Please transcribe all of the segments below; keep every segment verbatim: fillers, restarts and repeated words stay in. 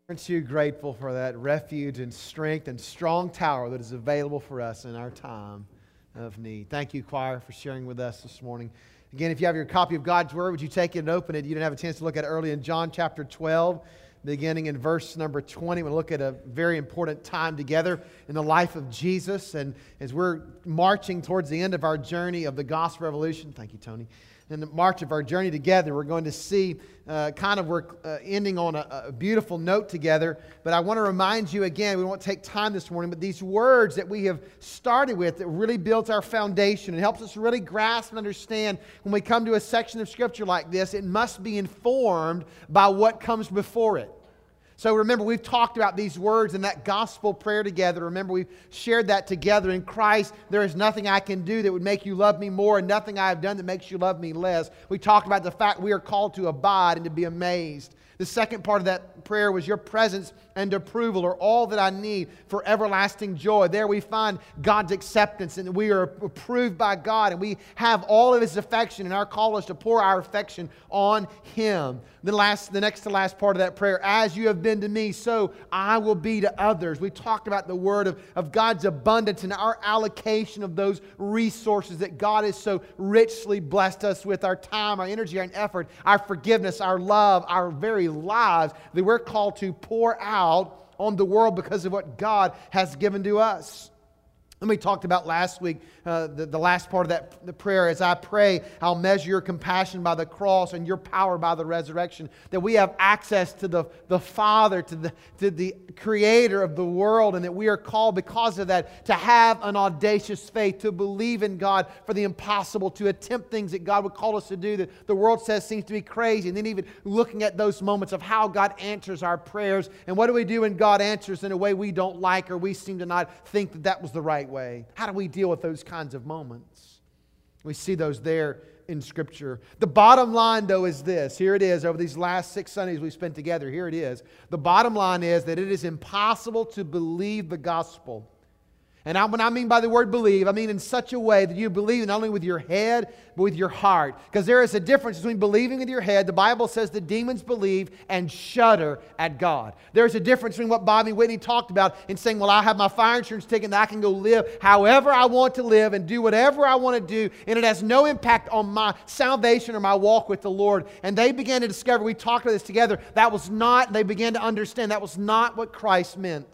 Aren't you grateful for that refuge and strength and strong tower that is available for us in our time of need? Thank you, choir, for sharing with us this morning. Again, if you have your copy of God's Word, would you take it and open it? You didn't have a chance to look at it early in John chapter twelve, beginning in verse number twenty. We'll look at a very important time together in the life of Jesus. And as we're marching towards the end of our journey of the gospel revolution, thank you, Tony. In the march of our journey together, we're going to see uh, kind of we're uh, ending on a, a beautiful note together. But I want to remind you again, we won't take time this morning, but these words that we have started with that really builds our foundation and helps us really grasp and understand when we come to a section of Scripture like this, it must be informed by what comes before it. So remember, we've talked about these words in that gospel prayer together. Remember, we've shared that together. In Christ, there is nothing I can do that would make you love me more, and nothing I have done that makes you love me less. We talked about the fact we are called to abide and to be amazed. The second part of that prayer was your presence and approval are all that I need for everlasting joy. There we find God's acceptance and we are approved by God and we have all of His affection, and our call is to pour our affection on Him. The last, the next to last part of that prayer, as you have been to me, so I will be to others. We talked about the word of, of God's abundance and our allocation of those resources that God has so richly blessed us with, our time, our energy, our effort, our forgiveness, our love, our very lives that we're called to pour out on the world because of what God has given to us. And we talked about last week, uh, the, the last part of that the prayer, as I pray, I'll measure your compassion by the cross and your power by the resurrection. That we have access to the, the Father, to the, to the Creator of the world, and that we are called because of that to have an audacious faith, to believe in God for the impossible, to attempt things that God would call us to do that the world says seems to be crazy. And then even looking at those moments of how God answers our prayers. And what do we do when God answers in a way we don't like, or we seem to not think that that was the right way? How do we deal with those kinds of moments? We see those there in Scripture. The bottom line, though, is this. Here it is over these last six Sundays we spent together. Here it is. The bottom line is that it is impossible to believe the gospel. And I, when I mean by the word believe, I mean in such a way that you believe not only with your head, but with your heart. Because there is a difference between believing with your head. The Bible says the demons believe and shudder at God. There's a difference between what Bobby Whitney talked about in saying, well, I have my fire insurance ticket and I can go live however I want to live and do whatever I want to do. And it has no impact on my salvation or my walk with the Lord. And they began to discover, we talked about this together, that was not, they began to understand that was not what Christ meant.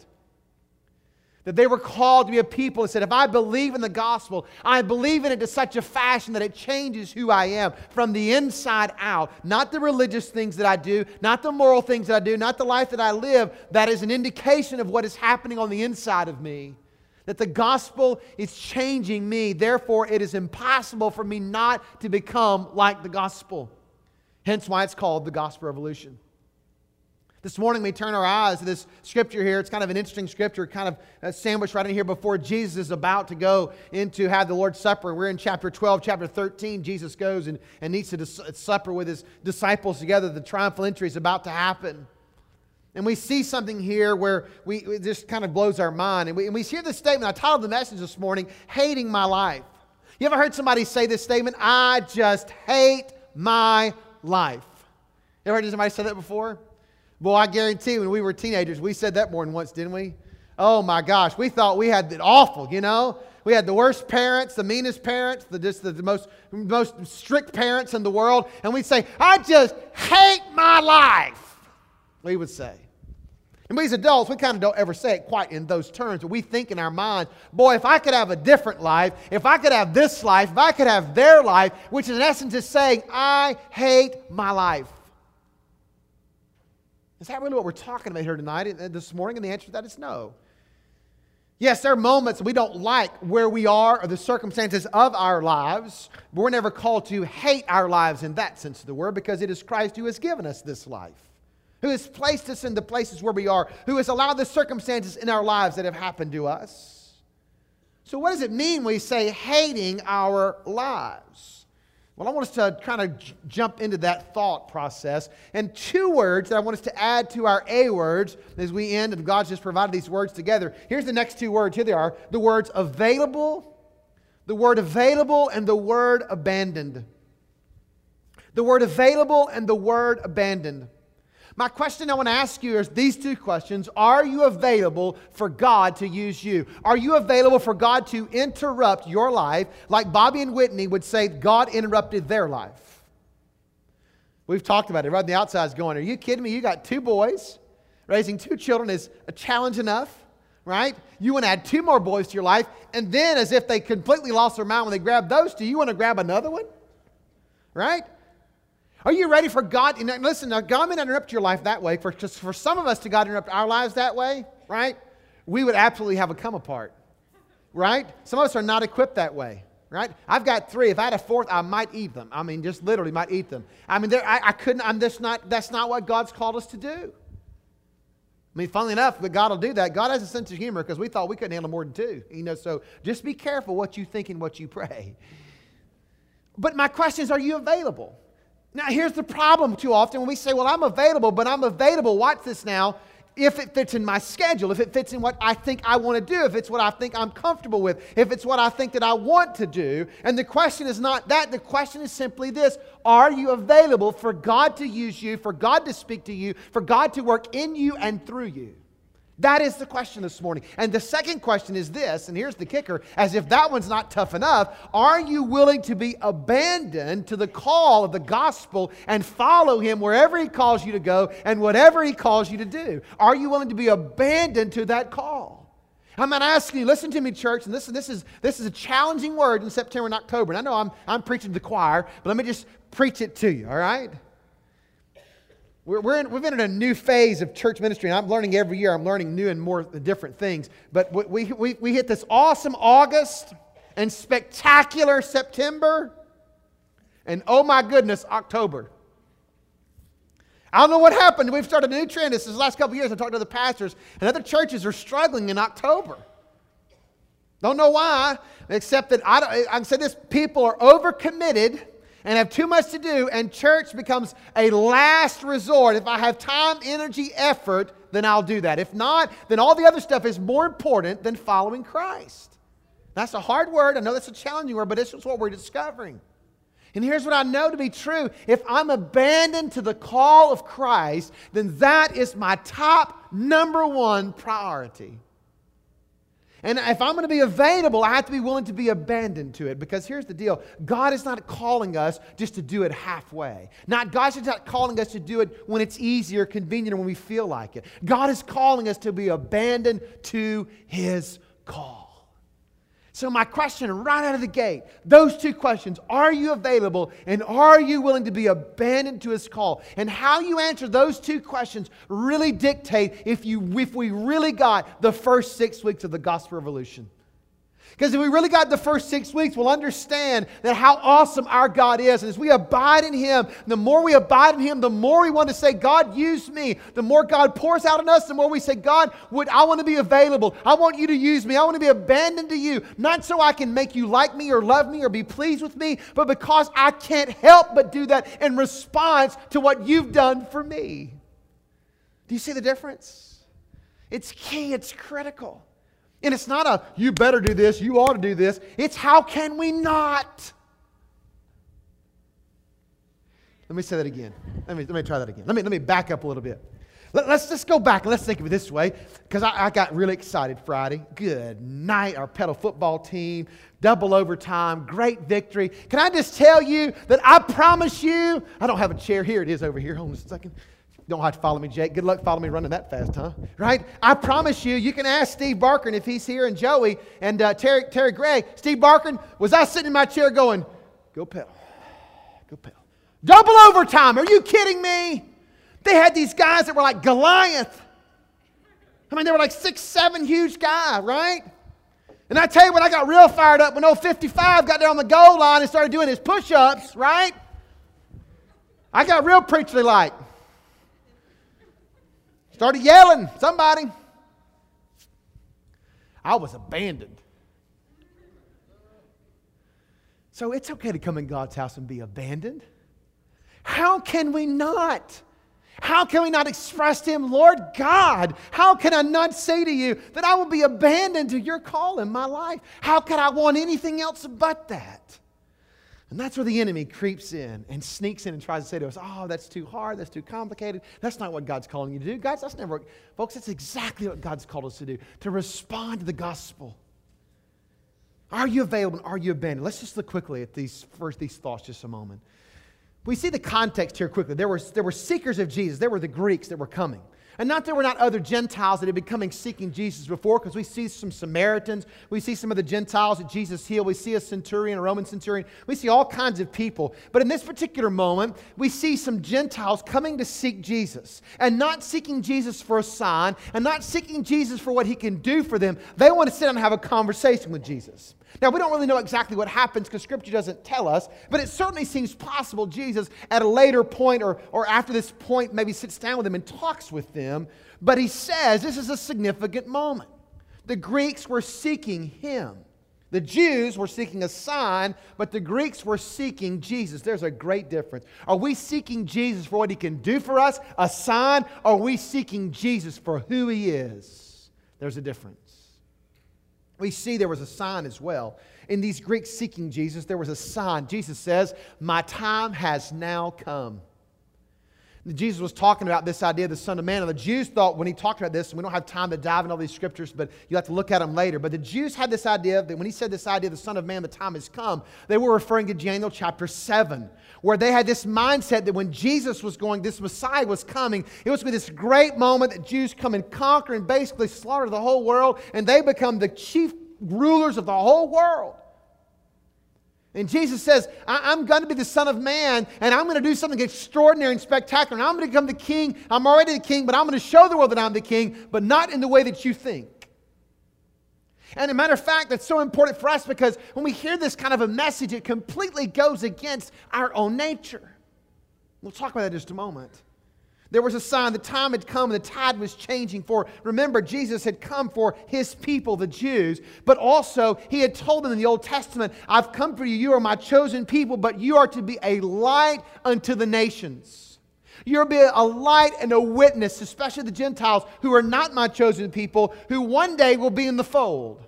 That they were called to be a people that said, if I believe in the gospel, I believe in it to such a fashion that it changes who I am from the inside out. Not the religious things that I do, not the moral things that I do, not the life that I live. That is an indication of what is happening on the inside of me. That the gospel is changing me. Therefore, it is impossible for me not to become like the gospel. Hence why it's called the gospel revolution. This morning we turn our eyes to this scripture here. It's kind of an interesting scripture, kind of a sandwich right in here before Jesus is about to go into have the Lord's Supper. We're in chapter twelve, chapter thirteen. Jesus goes and, and eats a supper with His disciples together. The triumphal entry is about to happen. And we see something here where we it just kind of blows our mind. And we, and we hear this statement. I titled the message this morning, Hating My Life. You ever heard somebody say this statement? I just hate my life. You ever heard somebody say that before? Boy, I guarantee when we were teenagers, we said that more than once, didn't we? Oh my gosh, we thought we had it awful, you know? We had the worst parents, the meanest parents, the just the, the most, most strict parents in the world. And we'd say, I just hate my life, we would say. And we as adults, we kind of don't ever say it quite in those terms, but we think in our minds, boy, if I could have a different life, if I could have this life, if I could have their life, which in essence is saying, I hate my life. Is that really what we're talking about here tonight, this morning? And the answer to that is no. Yes, there are moments we don't like where we are or the circumstances of our lives, but we're never called to hate our lives in that sense of the word, because it is Christ who has given us this life, who has placed us in the places where we are, who has allowed the circumstances in our lives that have happened to us. So what does it mean when we say hating our lives? Well, I want us to kind of j- jump into that thought process. And two words that I want us to add to our A words as we end, and God's just provided these words together. Here's the next two words. Here they are. The words available, the word available, and the word abandoned. The word available and the word abandoned. My question I want to ask you is these two questions. Are you available for God to use you? Are you available for God to interrupt your life like Bobby and Whitney would say God interrupted their life? We've talked about it. Right on the outside is going, are you kidding me? You got two boys. Raising two children is a challenge enough, right? You want to add two more boys to your life. And then as if they completely lost their mind when they grabbed those two, you want to grab another one? Right? Are you ready for God? And listen, now God may not interrupt your life that way. For, just for some of us to God interrupt our lives that way, right? We would absolutely have a come apart, right? Some of us are not equipped that way, right? I've got three. If I had a fourth, I might eat them. I mean, just literally might eat them. I mean, I, I couldn't, I'm just not, that's not what God's called us to do. I mean, funnily enough, but God will do that. God has a sense of humor because we thought we couldn't handle more than two. You know, so just be careful what you think and what you pray. But my question is, are you available? Now, here's the problem too often when we say, well, I'm available, but I'm available, watch this now, if it fits in my schedule, if it fits in what I think I want to do, if it's what I think I'm comfortable with, if it's what I think that I want to do. And the question is not that. The question is simply this. Are you available for God to use you, for God to speak to you, for God to work in you and through you? That is the question this morning. And the second question is this, and here's the kicker, as if that one's not tough enough, are you willing to be abandoned to the call of the gospel and follow Him wherever He calls you to go and whatever He calls you to do? Are you willing to be abandoned to that call? I'm not asking you, listen to me, church, and this, this, is, this is a challenging word in September and October. And I know I'm, I'm preaching to the choir, but let me just preach it to you, all right? We're, we're in, we've been in a new phase of church ministry, and I'm learning every year. I'm learning new and more different things. But we, we, we hit this awesome August and spectacular September, and oh my goodness, October. I don't know what happened. We've started a new trend. This is the last couple of years. I talked to the pastors, and other churches are struggling in October. Don't know why, except that I, don't, I can say this, people are overcommitted and have too much to do, and church becomes a last resort. If I have time, energy, effort, then I'll do that. If not, then all the other stuff is more important than following Christ. That's a hard word. I know that's a challenging word, but this is what we're discovering. And here's what I know to be true. If I'm abandoned to the call of Christ, then that is my top number one priority. And if I'm going to be available, I have to be willing to be abandoned to it. Because here's the deal. God is not calling us just to do it halfway. Not, God's not calling us to do it when it's easy or convenient or when we feel like it. God is calling us to be abandoned to His call. So my question right out of the gate, those two questions, are you available and are you willing to be abandoned to His call? And how you answer those two questions really dictate if you if we really got the first six weeks of the Gospel Revolution. Because if we really got the first six weeks, we'll understand that how awesome our God is. And as we abide in Him, the more we abide in Him, the more we want to say, God, use me. The more God pours out on us, the more we say, God, would I want to be available. I want you to use me. I want to be abandoned to you. Not so I can make you like me or love me or be pleased with me, but because I can't help but do that in response to what you've done for me. Do you see the difference? It's key. It's critical. And it's not a, you better do this, you ought to do this. It's how can we not? Let me say that again. Let me, let me try that again. Let me, let me back up a little bit. Let, let's just go back and let's think of it this way. Because I, I got really excited Friday. Good night, our pedal football team. Double overtime, great victory. Can I just tell you that I promise you, I don't have a chair here. It is over here. Hold on a second. Don't have to follow me, Jake. Good luck following me running that fast, huh? Right? I promise you, you can ask Steve Barker if he's here, and Joey, and uh, Terry, Terry Gregg. Steve Barker, was I sitting in my chair going, go pedal, go pedal. Double overtime, are you kidding me? They had these guys that were like Goliath. I mean, they were like six, seven huge guy, right? And I tell you what, I got real fired up when old fifty-five got there on the goal line and started doing his push-ups, right? I got real preacherly like. Started yelling, somebody. I was abandoned. So it's okay to come in God's house and be abandoned. How can we not? How can we not express to Him, Lord God, how can I not say to you that I will be abandoned to your call in my life? How could I want anything else but that? And that's where the enemy creeps in and sneaks in and tries to say to us, oh, that's too hard, that's too complicated. That's not what God's calling you to do. Guys, that's never, folks, that's exactly what God's called us to do, to respond to the gospel. Are you available? Are you abandoned? Let's just look quickly at these first these thoughts just a moment. We see the context here quickly. There were, there were seekers of Jesus. There were the Greeks that were coming. And not there were not other Gentiles that had been coming seeking Jesus before, because we see some Samaritans, we see some of the Gentiles that Jesus healed, we see a centurion, a Roman centurion, we see all kinds of people. But in this particular moment, we see some Gentiles coming to seek Jesus, and not seeking Jesus for a sign, and not seeking Jesus for what He can do for them. They want to sit down and have a conversation with Jesus. Now, we don't really know exactly what happens because Scripture doesn't tell us, but it certainly seems possible Jesus, at a later point or, or after this point, maybe sits down with them and talks with them. But He says this is a significant moment. The Greeks were seeking Him. The Jews were seeking a sign, but the Greeks were seeking Jesus. There's a great difference. Are we seeking Jesus for what He can do for us, a sign, or are we seeking Jesus for who He is? There's a difference. We see there was a sign as well. In these Greeks seeking Jesus, there was a sign. Jesus says, my time has now come. Jesus was talking about this idea of the Son of Man. And the Jews thought when He talked about this, and we don't have time to dive into all these scriptures, but you'll have to look at them later. But the Jews had this idea that when He said this idea of the Son of Man, the time has come, they were referring to Daniel chapter seven, where they had this mindset that when Jesus was going, this Messiah was coming, it was going to be this great moment that Jews come and conquer and basically slaughter the whole world, and they become the chief rulers of the whole world. And Jesus says, I'm going to be the Son of Man, and I'm going to do something extraordinary and spectacular, and I'm going to become the king. I'm already the king, but I'm going to show the world that I'm the king, but not in the way that you think. And as a matter of fact, that's so important for us because when we hear this kind of a message, it completely goes against our own nature. We'll talk about that in just a moment. There was a sign, the time had come and the tide was changing for, remember, Jesus had come for His people, the Jews, but also He had told them in the Old Testament, I've come for you, you are my chosen people, but you are to be a light unto the nations. You're to be a light and a witness, especially the Gentiles who are not my chosen people, who one day will be in the fold.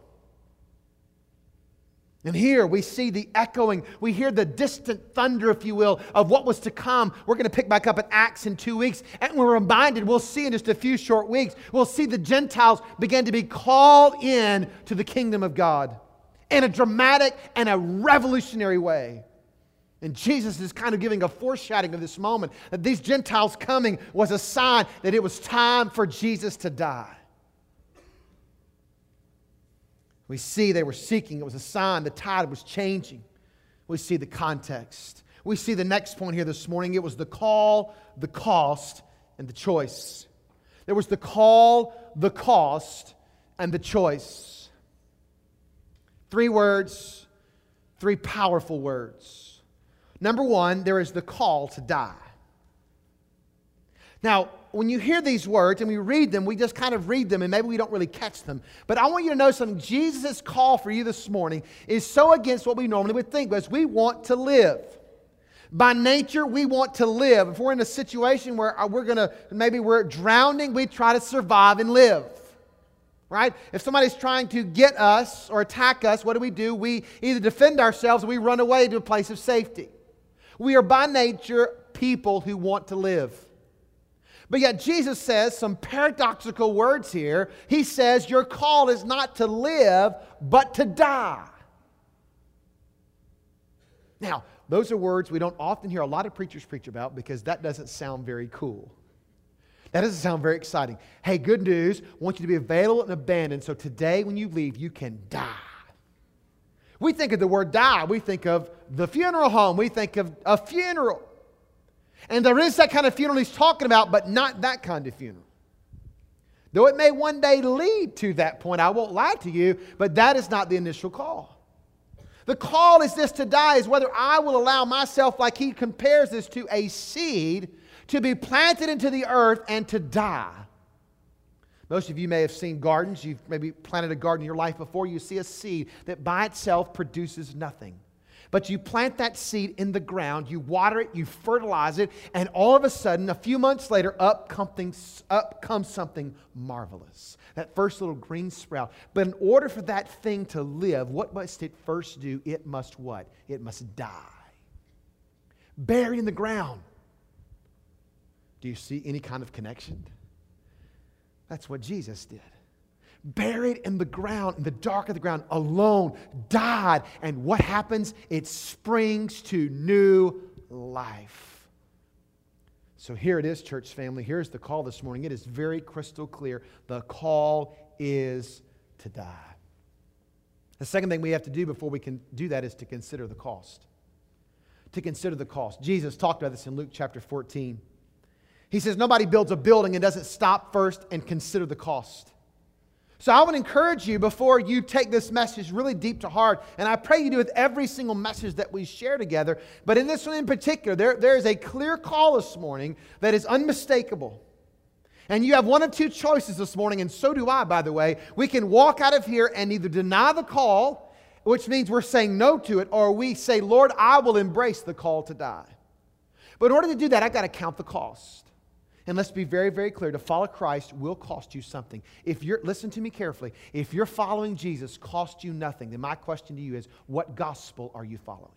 And here we see the echoing, we hear the distant thunder, if you will, of what was to come. We're going to pick back up at Acts in two weeks. And we're reminded, we'll see in just a few short weeks, we'll see the Gentiles begin to be called in to the kingdom of God in a dramatic and a revolutionary way. And Jesus is kind of giving a foreshadowing of this moment, that these Gentiles coming was a sign that it was time for Jesus to die. We see they were seeking. It was a sign. The tide was changing. We see the context. We see the next point here this morning. It was the call, the cost, and the choice. There was the call, the cost, and the choice. Three words, three powerful words. Number one, there is the call to die. Now, when you hear these words and we read them, we just kind of read them and maybe we don't really catch them. But I want you to know something. Jesus' call for you this morning is so against what we normally would think, because we want to live. By nature, we want to live. If we're in a situation where we're going to, maybe we're drowning, we try to survive and live. Right? If somebody's trying to get us or attack us, what do we do? We either defend ourselves or we run away to a place of safety. We are by nature people who want to live. But yet Jesus says some paradoxical words here. He says your call is not to live, but to die. Now, those are words we don't often hear a lot of preachers preach about because that doesn't sound very cool. That doesn't sound very exciting. Hey, good news. I want you to be available and abandoned so today when you leave, you can die. We think of the word die. We think of the funeral home. We think of a funeral. And there is that kind of funeral he's talking about, but not that kind of funeral. Though it may one day lead to that point, I won't lie to you, but that is not the initial call. The call is this to die, is whether I will allow myself, like he compares this to a seed, to be planted into the earth and to die. Most of you may have seen gardens. You've maybe planted a garden in your life before. You see a seed that by itself produces nothing. But you plant that seed in the ground, you water it, you fertilize it, and all of a sudden, a few months later, up comes, up comes something marvelous. That first little green sprout. But in order for that thing to live, what must it first do? It must what? It must die. buried in the ground. Do you see any kind of connection? That's what Jesus did. Buried in the ground, in the dark of the ground, alone, died. And what happens? It springs to new life. So here it is, church family. Here's the call this morning. It is very crystal clear. The call is to die. The second thing we have to do before we can do that is to consider the cost. To consider the cost. Jesus talked about this in Luke chapter fourteen. He says nobody builds a building and doesn't stop first and consider the cost. So I would encourage you before you take this message really deep to heart, and I pray you do with every single message that we share together, but in this one in particular, there, there is a clear call this morning that is unmistakable. And you have one of two choices this morning, and so do I, by the way. We can walk out of here and either deny the call, which means we're saying no to it, or we say, Lord, I will embrace the call to die. But in order to do that, I've got to count the cost. And let's be very, very clear. To follow Christ will cost you something. If you're, listen to me carefully. If you're following Jesus costs you nothing, then my question to you is, what gospel are you following?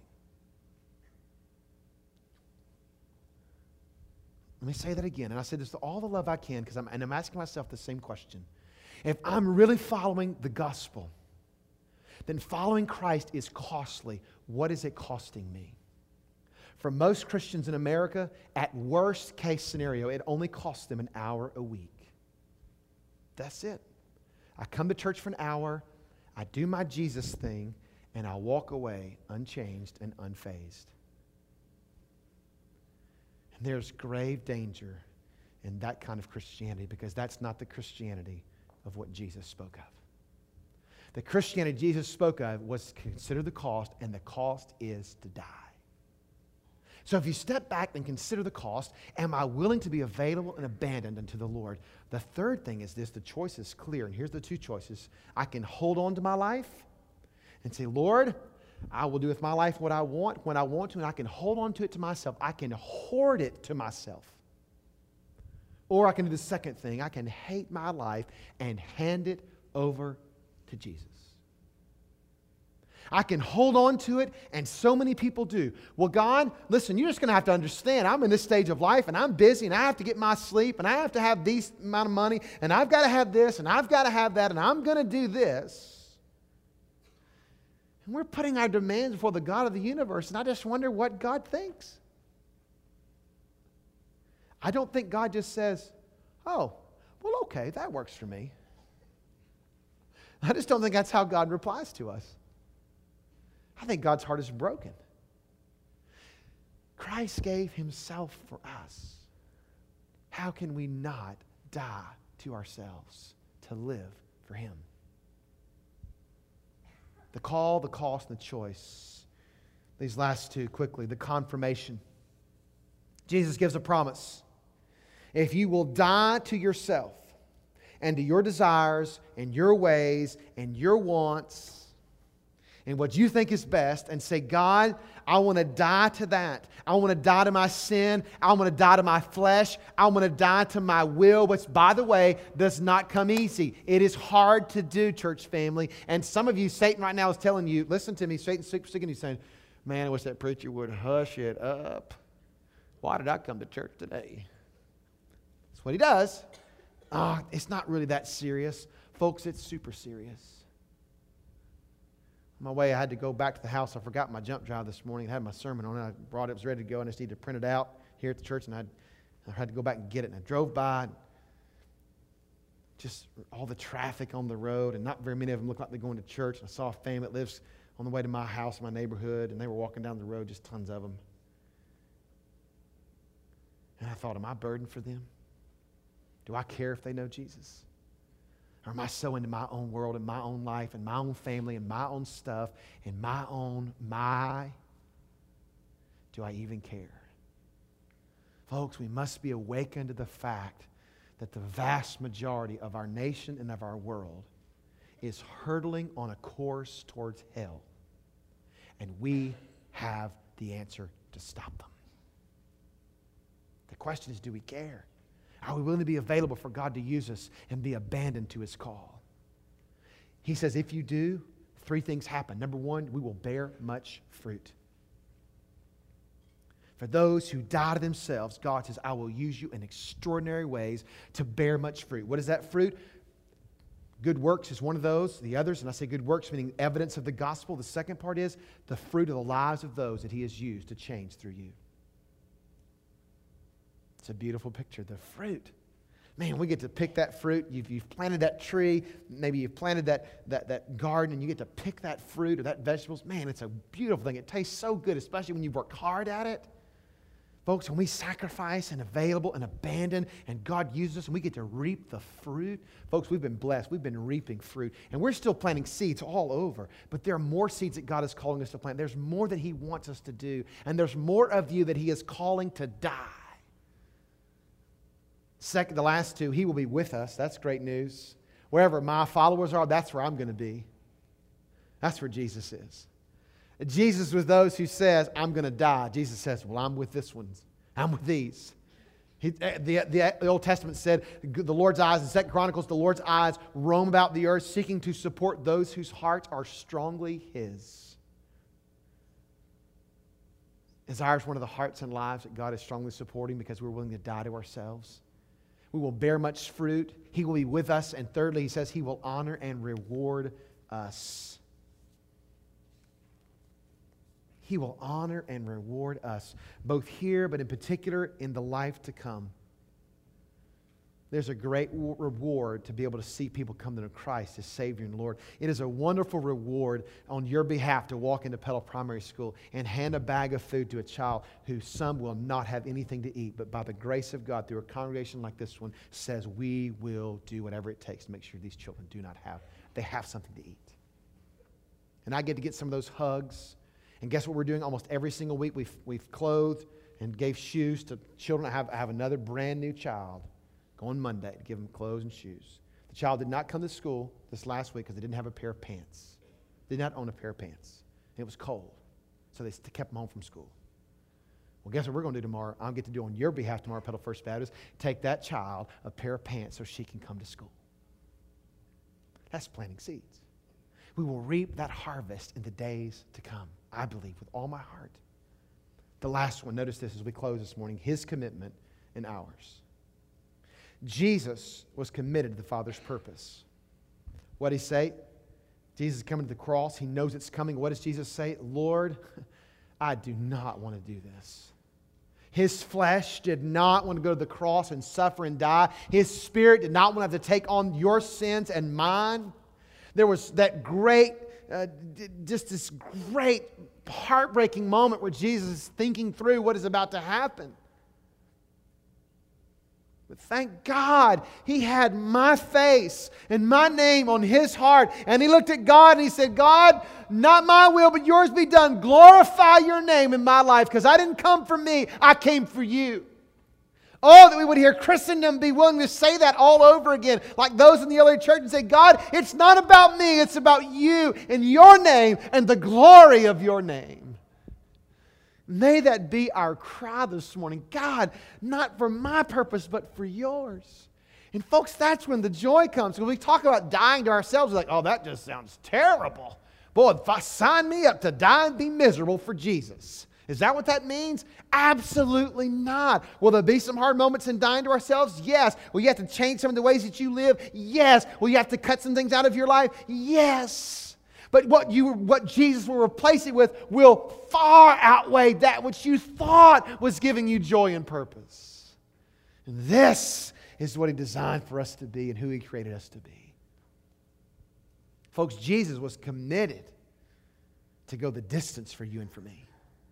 Let me say that again. And I say this to all the love I can, because I'm, and I'm asking myself the same question. If I'm really following the gospel, then following Christ is costly. What is it costing me? For most Christians in America, at worst case scenario, it only costs them an hour a week. That's it. I come to church for an hour, I do my Jesus thing, and I walk away unchanged and unfazed. And there's grave danger in that kind of Christianity, because that's not the Christianity of what Jesus spoke of. The Christianity Jesus spoke of was to consider the cost, and the cost is to die. So if you step back and consider the cost, am I willing to be available and abandoned unto the Lord? The third thing is this, the choice is clear, and here's the two choices. I can hold on to my life and say, Lord, I will do with my life what I want, when I want to, and I can hold on to it to myself. I can hoard it to myself. Or I can do the second thing. I can hate my life and hand it over to Jesus. I can hold on to it, and so many people do. Well, God, listen, you're just going to have to understand, I'm in this stage of life, and I'm busy, and I have to get my sleep, and I have to have this amount of money, and I've got to have this, and I've got to have that, and I'm going to do this. And we're putting our demands before the God of the universe, and I just wonder what God thinks. I don't think God just says, oh, well, okay, that works for me. I just don't think that's how God replies to us. I think God's heart is broken. Christ gave himself for us. How can we not die to ourselves to live for him? The call, the cost, and the choice. These last two quickly. The confirmation. Jesus gives a promise. If you will die to yourself and to your desires and your ways and your wants and what you think is best, and say, God, I want to die to that. I want to die to my sin. I want to die to my flesh. I want to die to my will, which, by the way, does not come easy. It is hard to do, church family. And some of you, Satan right now is telling you, listen to me, Satan's speaking to you saying, man, I wish that preacher would hush it up. Why did I come to church today? That's what he does. Oh, it's not really that serious. Folks, it's super serious. On my way, I had to go back to the house. I forgot my jump drive this morning. I had my sermon on it. I brought it. It was ready to go, and I just needed to print it out here at the church, and I I had to go back and get it. And I drove by, and just all the traffic on the road, and not very many of them looked like they're going to church. And I saw a family that lives on the way to my house, my neighborhood, and they were walking down the road, just tons of them. And I thought, am I burdened for them? Do I care if they know Jesus? Or am I so into my own world and my own life and my own family and my own stuff and my own my? Do I even care? Folks, we must be awakened to the fact that the vast majority of our nation and of our world is hurtling on a course towards hell. And we have the answer to stop them. The question is, do we care? Are we willing to be available for God to use us and be abandoned to his call? He says, if you do, three things happen. Number one, we will bear much fruit. For those who die to themselves, God says, I will use you in extraordinary ways to bear much fruit. What is that fruit? Good works is one of those. The others, and I say good works meaning evidence of the gospel. The second part is the fruit of the lives of those that He has used to change through you. It's a beautiful picture. The fruit. Man, we get to pick that fruit. You've, you've planted that tree. Maybe you've planted that, that, that garden, and you get to pick that fruit or that vegetables. Man, it's a beautiful thing. It tastes so good, especially when you've worked hard at it. Folks, when we sacrifice and available and abandon and God uses us and we get to reap the fruit, folks, we've been blessed. We've been reaping fruit. And we're still planting seeds all over. But there are more seeds that God is calling us to plant. There's more that He wants us to do. And there's more of you that He is calling to die. Second, the last two, He will be with us. That's great news. Wherever my followers are, that's where I'm going to be. That's where Jesus is. Jesus was those who says, I'm going to die. Jesus says, well, I'm with this one. I'm with these. He, the, the, the Old Testament said, the Lord's eyes, in Second Chronicles, the Lord's eyes roam about the earth, seeking to support those whose hearts are strongly His. Is ours one of the hearts and lives that God is strongly supporting because we're willing to die to ourselves? We will bear much fruit. He will be with us. And thirdly, He says He will honor and reward us. He will honor and reward us, both here, but in particular in the life to come. There's a great reward to be able to see people come to know Christ as Savior and Lord. It is a wonderful reward on your behalf to walk into Petal Primary School and hand a bag of food to a child who some will not have anything to eat, but by the grace of God, through a congregation like this one, says we will do whatever it takes to make sure these children do not have, they have something to eat. And I get to get some of those hugs. And guess what we're doing almost every single week? We've, we've clothed and gave shoes to children. I have, I have another brand new child going Monday to give them clothes and shoes. The child did not come to school this last week because they didn't have a pair of pants. They did not own a pair of pants. And it was cold. So they kept them home from school. Well, guess what we're going to do tomorrow? I'll get to do on your behalf tomorrow, Petal First Baptist. Take that child a pair of pants so she can come to school. That's planting seeds. We will reap that harvest in the days to come. I believe with all my heart. The last one, notice this as we close this morning, His commitment and ours. Jesus was committed to the Father's purpose. What did He say? Jesus is coming to the cross. He knows it's coming. What does Jesus say? Lord, I do not want to do this. His flesh did not want to go to the cross and suffer and die. His spirit did not want to have to take on your sins and mine. There was that great Uh, just this great heartbreaking moment where Jesus is thinking through what is about to happen. But thank God He had my face and my name on His heart. And He looked at God and He said, God, not my will but yours be done. Glorify your name in my life because I didn't come for me. I came for you. Oh, that we would hear Christendom be willing to say that all over again, like those in the early church, and say, God, it's not about me, it's about you and your name and the glory of your name. May that be our cry this morning. God, not for my purpose, but for yours. And folks, that's when the joy comes. When we talk about dying to ourselves, we're like, oh, that just sounds terrible. Boy, if I sign me up to die and be miserable for Jesus. Is that what that means? Absolutely not. Will there be some hard moments in dying to ourselves? Yes. Will you have to change some of the ways that you live? Yes. Will you have to cut some things out of your life? Yes. But what you, what Jesus will replace it with will far outweigh that which you thought was giving you joy and purpose. And this is what He designed for us to be and who He created us to be. Folks, Jesus was committed to go the distance for you and for me.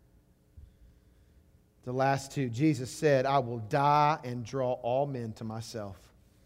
The last two, Jesus said, I will die and draw all men to myself.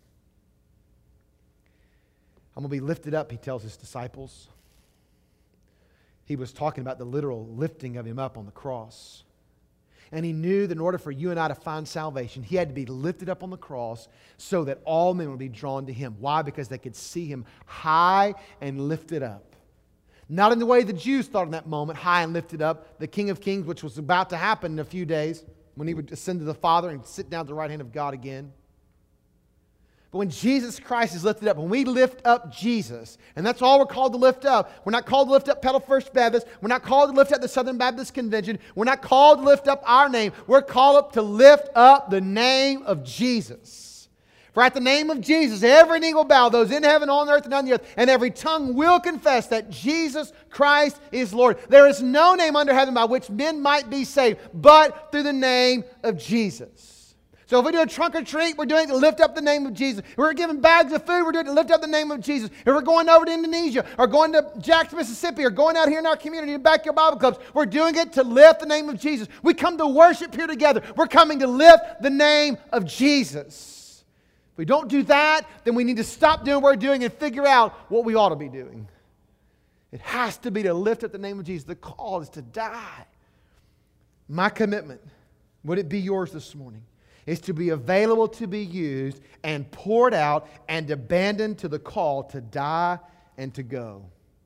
I'm going to be lifted up, He tells His disciples. He was talking about the literal lifting of Him up on the cross. And He knew that in order for you and I to find salvation, He had to be lifted up on the cross so that all men would be drawn to Him. Why? Because they could see Him high and lifted up. Not in the way the Jews thought in that moment, high and lifted up, the King of Kings, which was about to happen in a few days when He would ascend to the Father and sit down at the right hand of God again. But when Jesus Christ is lifted up, when we lift up Jesus, and that's all we're called to lift up. We're not called to lift up Pedal First Baptist. We're not called to lift up the Southern Baptist Convention. We're not called to lift up our name. We're called up to lift up the name of Jesus. For at the name of Jesus, every knee will bow, those in heaven, on earth, and on the earth, and every tongue will confess that Jesus Christ is Lord. There is no name under heaven by which men might be saved, but through the name of Jesus. So if we do a trunk or treat, we're doing it to lift up the name of Jesus. If we're giving bags of food, we're doing it to lift up the name of Jesus. If we're going over to Indonesia or going to Jackson, Mississippi, or going out here in our community to Backyard Bible Clubs, we're doing it to lift the name of Jesus. We come to worship here together. We're coming to lift the name of Jesus. If we don't do that, then we need to stop doing what we're doing and figure out what we ought to be doing. It has to be to lift up the name of Jesus. The call is to die. My commitment, would it be yours this morning, is to be available to be used and poured out and abandoned to the call to die and to go.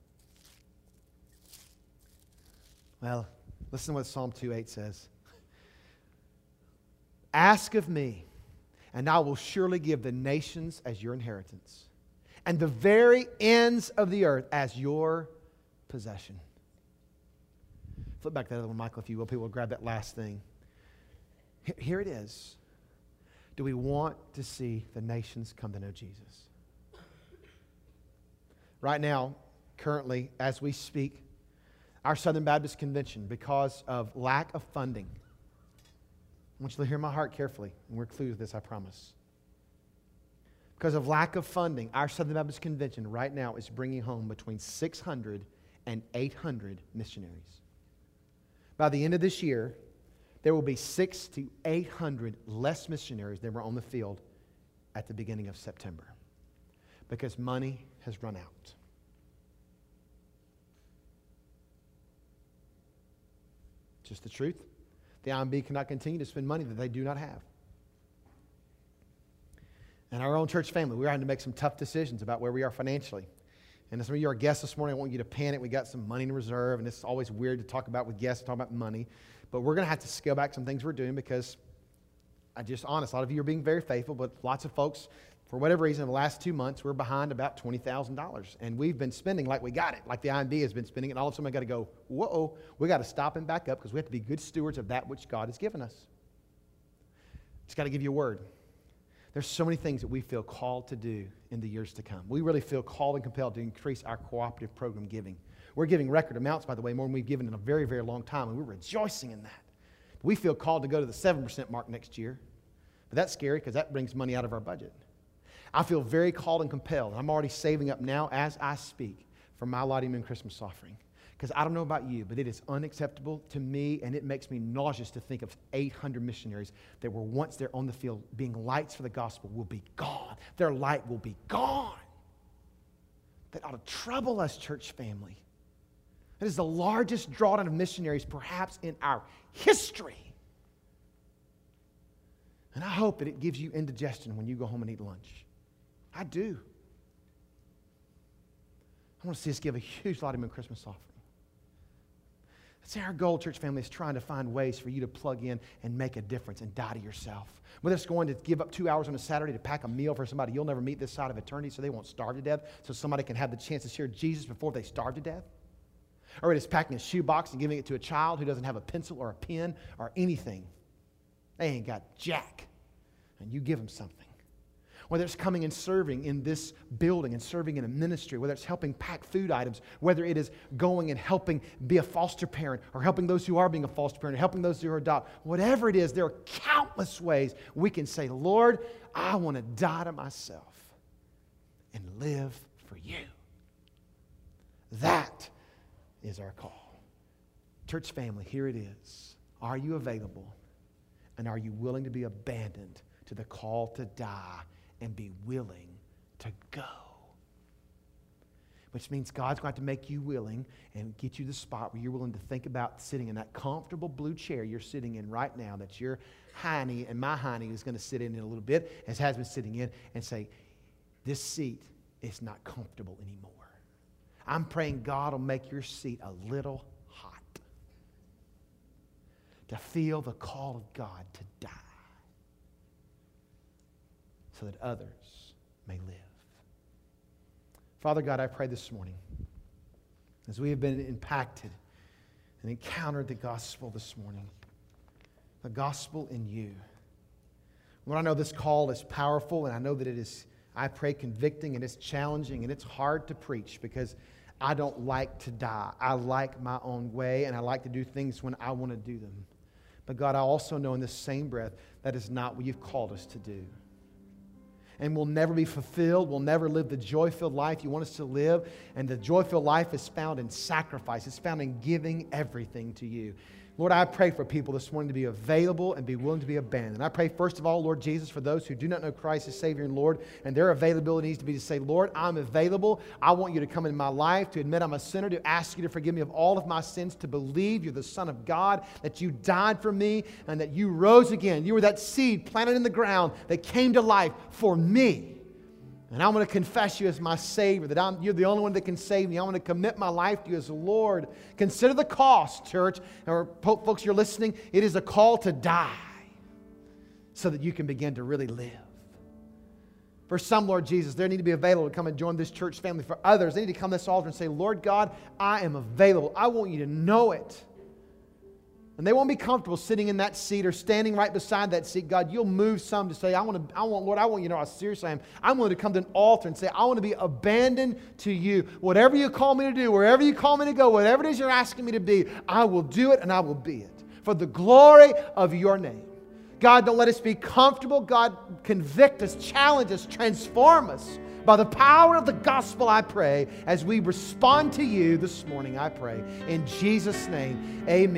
Well, listen to what Psalm two eight says. Ask of me, and I will surely give the nations as your inheritance, and the very ends of the earth as your possession. Flip back to that other one, Michael, if you will. People will grab that last thing. Here it is. Do we want to see the nations come to know Jesus? Right now, currently, as we speak, our Southern Baptist Convention, because of lack of funding, I want you to hear my heart carefully, and we're clear with this, I promise. Because of lack of funding, our Southern Baptist Convention right now is bringing home between six hundred and eight hundred missionaries. By the end of this year, there will be six to eight hundred less missionaries than were on the field at the beginning of September, because money has run out. Just the truth. The I M B cannot continue to spend money that they do not have. And our own church family, we're having to make some tough decisions about where we are financially. And as some of you are guests this morning, I want you to panic. We got some money in reserve, and it's always weird to talk about with guests, talk about money. But we're going to have to scale back some things we're doing, because I'm just honest. A lot of you are being very faithful, but lots of folks, for whatever reason, in the last two months, we're behind about twenty thousand dollars. And we've been spending like we got it, like the I M B has been spending it. And all of a sudden, I got to go, whoa, we got to stop and back up, because we have to be good stewards of that which God has given us. Just got to give you a word. There's so many things that we feel called to do in the years to come. We really feel called and compelled to increase our cooperative program giving. We're giving record amounts, by the way, more than we've given in a very, very long time, and we're rejoicing in that. We feel called to go to the seven percent mark next year, but that's scary because that brings money out of our budget. I feel very called and compelled. I'm already saving up now as I speak for my Lottie Moon Christmas offering, because I don't know about you, but it is unacceptable to me, and it makes me nauseous to think of eight hundred missionaries that were once there on the field being lights for the gospel will be gone. Their light will be gone. That ought to trouble us, church family. That is the largest drawdown of missionaries perhaps in our history. And I hope that it gives you indigestion when you go home and eat lunch. I do. I want to see us give a huge Lottie Moon Christmas offering. That's our goal, church family, is trying to find ways for you to plug in and make a difference and die to yourself. Whether it's going to give up two hours on a Saturday to pack a meal for somebody you'll never meet this side of eternity so they won't starve to death, so somebody can have the chance to share Jesus before they starve to death. Or it is packing a shoebox and giving it to a child who doesn't have a pencil or a pen or anything. They ain't got jack. And you give them something. Whether it's coming and serving in this building and serving in a ministry, whether it's helping pack food items, whether it is going and helping be a foster parent or helping those who are being a foster parent or helping those who are adopted, whatever it is, there are countless ways we can say, Lord, I want to die to myself and live for you. That is our call. Church family, here it is. Are you available? And are you willing to be abandoned to the call to die and be willing to go? Which means God's going to have to make you willing and get you to the spot where you're willing to think about sitting in that comfortable blue chair you're sitting in right now, that your hiney and my hiney is going to sit in in a little bit, as has been sitting in, and say, this seat is not comfortable anymore. I'm praying God will make your seat a little hot to feel the call of God to die, so that others may live. Father God, I pray this morning, as we have been impacted and encountered the gospel this morning, the gospel in you. Lord, I know this call is powerful, and I know that it is, I pray, convicting, and it's challenging, and it's hard to preach because I don't like to die. I like my own way, and I like to do things when I want to do them. But God, I also know in the same breath that is not what you've called us to do. And we'll never be fulfilled. We'll never live the joy-filled life you want us to live. And the joy-filled life is found in sacrifice. It's found in giving everything to you. Lord, I pray for people this morning to be available and be willing to be abandoned. I pray, first of all, Lord Jesus, for those who do not know Christ as Savior and Lord, and their availability needs to be to say, Lord, I'm available. I want you to come into my life, to admit I'm a sinner, to ask you to forgive me of all of my sins, to believe you're the Son of God, that you died for me, and that you rose again. You were that seed planted in the ground that came to life for me. And I'm going to confess you as my Savior, that I'm, you're the only one that can save me. I'm going to commit my life to you as Lord. Consider the cost, church, or folks, you're listening. It is a call to die so that you can begin to really live. For some, Lord Jesus, they need to be available to come and join this church family. For others, they need to come to this altar and say, Lord God, I am available. I want you to know it. And they won't be comfortable sitting in that seat or standing right beside that seat. God, you'll move some to say, I want to, I want, Lord, I want you to know how serious I am. I'm willing to come to an altar and say, I want to be abandoned to you. Whatever you call me to do, wherever you call me to go, whatever it is you're asking me to be, I will do it and I will be it. For the glory of your name. God, don't let us be comfortable. God, convict us, challenge us, transform us. By the power of the gospel, I pray, as we respond to you this morning, I pray. In Jesus' name, amen.